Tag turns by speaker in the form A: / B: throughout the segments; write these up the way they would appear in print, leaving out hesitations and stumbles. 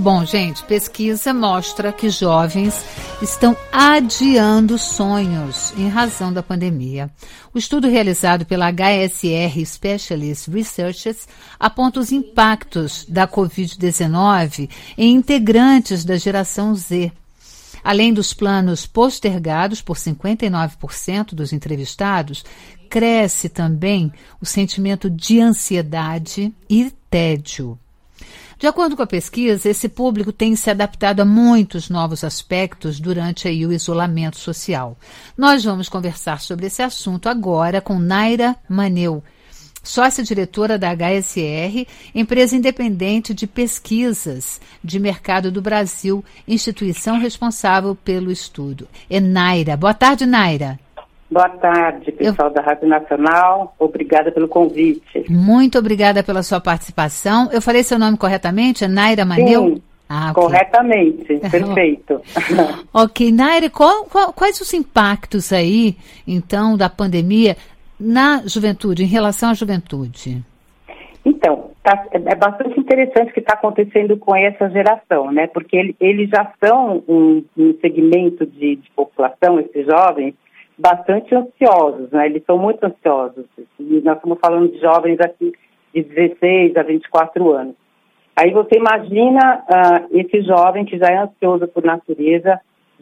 A: Bom, gente, pesquisa mostra que jovens estão adiando sonhos em razão da pandemia. O estudo realizado pela HSR Specialist Researchers aponta os impactos da Covid-19 em integrantes da geração Z. Além dos planos postergados por 59% dos entrevistados, cresce também o sentimento de ansiedade e tédio. De acordo com a pesquisa, esse público tem se adaptado a muitos novos aspectos durante o isolamento social. Nós vamos conversar sobre esse assunto agora com Naira Maneu, sócia-diretora da HSR, empresa independente de pesquisas de mercado do Brasil, instituição responsável pelo estudo. É Naira. Boa tarde, Naira.
B: Boa tarde, pessoal da Rádio Nacional. Obrigada pelo convite.
A: Muito obrigada pela sua participação. Eu falei seu nome corretamente? É Naira Maneu?
B: Sim, okay. Corretamente. Perfeito.
A: Ok. Naira, quais os impactos aí, então, da pandemia na juventude, em relação à juventude?
B: Então, é bastante interessante o que está acontecendo com essa geração, né? Porque eles já são um segmento de população, esses jovens, bastante ansiosos, né? Eles são muito ansiosos. E nós estamos falando de jovens aqui de 16 a 24 anos. Aí você imagina esse jovem que já é ansioso por natureza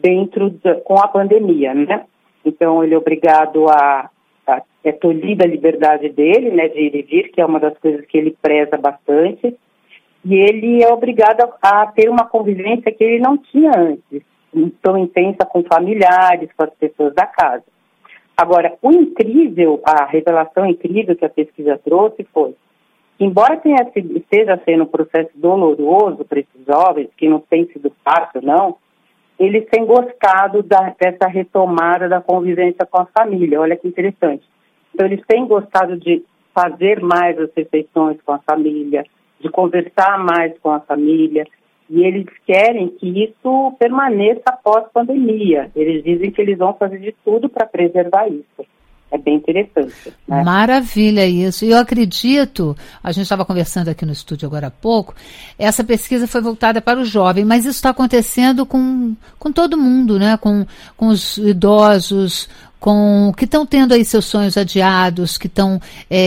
B: com a pandemia, né? Então ele é obrigado é tolhida a liberdade dele, né, de ir e vir, que é uma das coisas que ele preza bastante. E ele é obrigado a ter uma convivência que ele não tinha antes, tão intensa com familiares, com as pessoas da casa. Agora, a revelação incrível que a pesquisa trouxe foi que, embora esteja sendo um processo doloroso para esses jovens, que não tem sido fácil, não, eles têm gostado dessa retomada da convivência com a família. Olha que interessante. Então, eles têm gostado de fazer mais as refeições com a família, de conversar mais com a família, e eles querem que isso permaneça após a pandemia. Eles dizem que eles vão fazer de tudo para preservar isso. É bem interessante, né?
A: Maravilha isso. E eu acredito, a gente estava conversando aqui no estúdio agora há pouco, essa pesquisa foi voltada para o jovem, mas isso está acontecendo com todo mundo, né? Com os idosos, que estão tendo aí seus sonhos adiados, que estão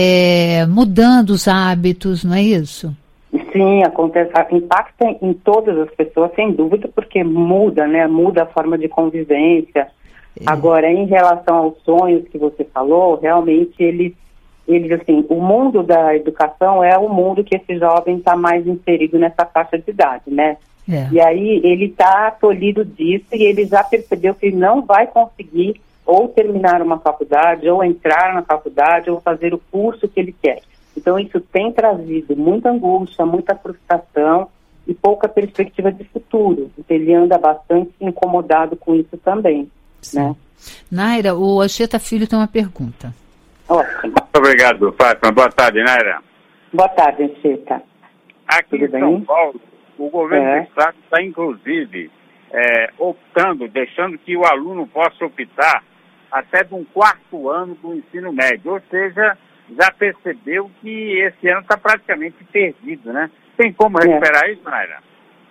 A: mudando os hábitos, não é isso?
B: Sim, acontece, impacta em todas as pessoas, sem dúvida, porque muda, né? Muda a forma de convivência. Agora, em relação aos sonhos que você falou, realmente eles assim, o mundo da educação é o mundo que esse jovem está mais inserido nessa faixa de idade, né? E aí ele está tolhido disso e ele já percebeu que ele não vai conseguir ou terminar uma faculdade, ou entrar na faculdade, ou fazer o curso que ele quer. Então isso tem trazido muita angústia, muita frustração e pouca perspectiva de futuro. Então ele anda bastante incomodado com isso também. Né?
A: Naira, o Anchieta Filho tem uma pergunta.
B: Ótimo.
C: Muito obrigado, Fátima. Boa tarde, Naira.
B: Boa tarde, Anchieta.
C: Aqui em São Paulo, o governo do Estado está, inclusive, deixando que o aluno possa optar até de um 4º ano do ensino médio. Ou seja, já percebeu que esse ano está praticamente perdido, né? Tem como recuperar isso, Naira?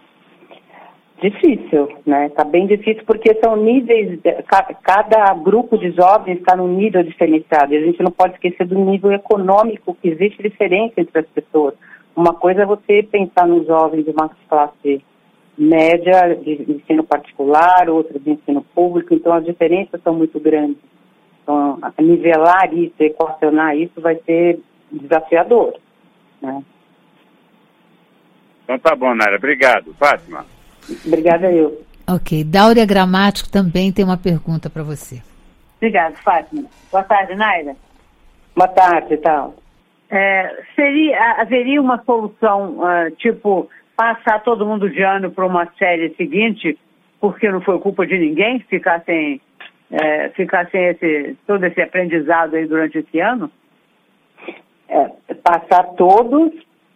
B: Difícil, né? Está bem difícil porque são níveis, cada grupo de jovens está num nível diferenciado. E a gente não pode esquecer do nível econômico, que existe diferença entre as pessoas. Uma coisa é você pensar num jovem de uma classe média, de ensino particular, outra de ensino público, então as diferenças são muito grandes. Então, nivelar isso, equacionar isso vai ser desafiador, né?
C: Então tá bom, Naira. Obrigado. Fátima.
B: Obrigada eu.
A: Ok. Dáurea Gramático também tem uma pergunta para você.
D: Obrigada, Fátima. Boa tarde, Naira.
B: Boa tarde, tal.
D: Haveria uma solução, tipo, passar todo mundo de ano para uma série seguinte, porque não foi culpa de ninguém ficar sem todo esse aprendizado aí durante esse ano?
B: Passar todos,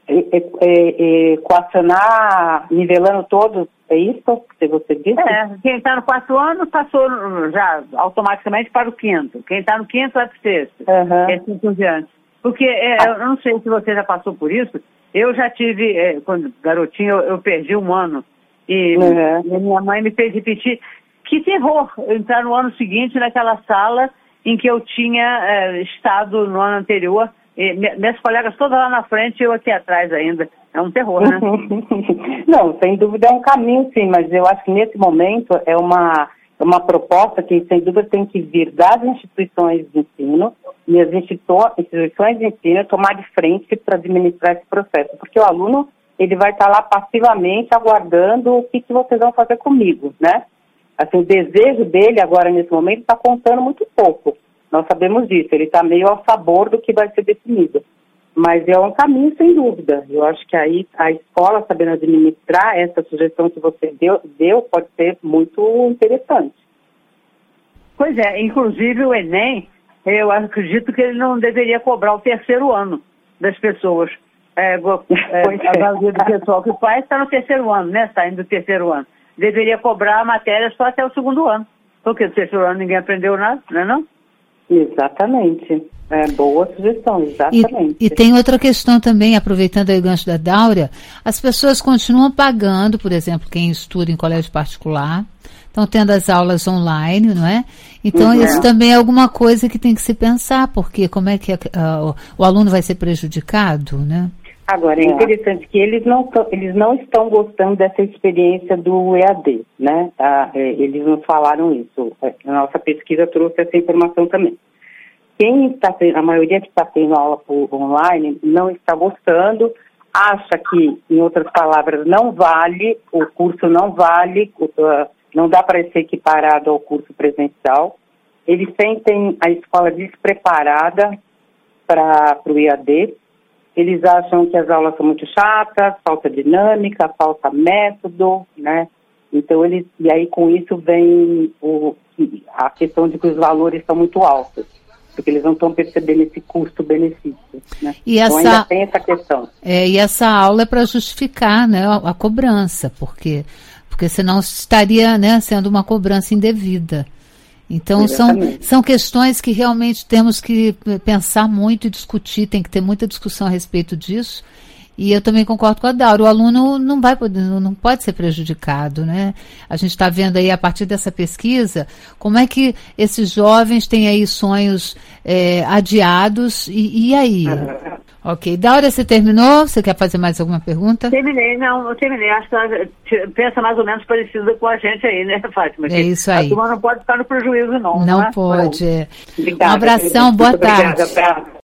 B: equacionar, nivelando todos, é isso que você disse?
D: Quem está no 4º ano passou já automaticamente para o 5º. Quem está no 5º vai para o 6º. Assim por diante. Porque eu não sei se você já passou por isso, Eu já tive, quando garotinha, eu perdi um ano. E minha mãe me fez repetir. Que terror entrar no ano seguinte naquela sala em que eu tinha estado no ano anterior. E minhas colegas todas lá na frente e eu aqui atrás ainda. É um terror, né?
B: Não, sem dúvida é um caminho, sim, mas eu acho que nesse momento é uma proposta que, sem dúvida, tem que vir das instituições de ensino e as instituições de ensino tomar de frente para administrar esse processo, porque o aluno ele vai estar lá passivamente aguardando o que vocês vão fazer comigo, né? Assim, o desejo dele agora, nesse momento, está contando muito pouco. Nós sabemos disso, ele está meio ao sabor do que vai ser definido. Mas é um caminho, sem dúvida. Eu acho que aí a escola, sabendo administrar essa sugestão que você deu pode ser muito interessante.
D: Pois é, inclusive o Enem, eu acredito que ele não deveria cobrar o terceiro ano das pessoas. A maioria do pessoal que faz está no terceiro ano, né? Está indo do terceiro ano. Deveria cobrar a matéria só até o segundo ano. Porque no terceiro ano ninguém aprendeu nada, não é não?
B: Exatamente. Boa sugestão, exatamente.
A: E tem outra questão também, aproveitando aí o gancho da Dáurea, as pessoas continuam pagando, por exemplo, quem estuda em colégio particular, estão tendo as aulas online, não é? Então isso também é alguma coisa que tem que se pensar, porque como é que o aluno vai ser prejudicado, né? Agora,
B: é interessante que eles não estão gostando dessa experiência do EAD, né? Eles nos falaram isso. A nossa pesquisa trouxe essa informação também. A maioria que está tendo aula por online não está gostando, acha que, em outras palavras, não vale, o curso não vale, não dá para ser equiparado ao curso presencial. Eles sentem a escola despreparada para o EAD. Eles acham que as aulas são muito chatas, falta dinâmica, falta método, né? Então, e aí com isso vem a questão de que os valores são muito altos, porque eles não estão percebendo esse custo-benefício, né? Então ainda tem essa questão.
A: E essa aula é para justificar, né, a cobrança, porque senão estaria, né, sendo uma cobrança indevida. Então, são questões que realmente temos que pensar muito e discutir, tem que ter muita discussão a respeito disso. E eu também concordo com a Dáurea, o aluno não pode ser prejudicado, né? A gente está vendo aí, a partir dessa pesquisa, como é que esses jovens têm aí sonhos adiados, e aí? Ok. Dáurea, você terminou? Você quer fazer mais alguma pergunta?
D: Eu terminei. Acho que ela pensa mais ou menos parecida com a gente aí, né, Fátima?
A: É isso aí.
D: A turma não pode ficar no prejuízo, não.
A: Não pode.
B: Obrigada,
A: um abração, boa tarde.
B: Obrigada.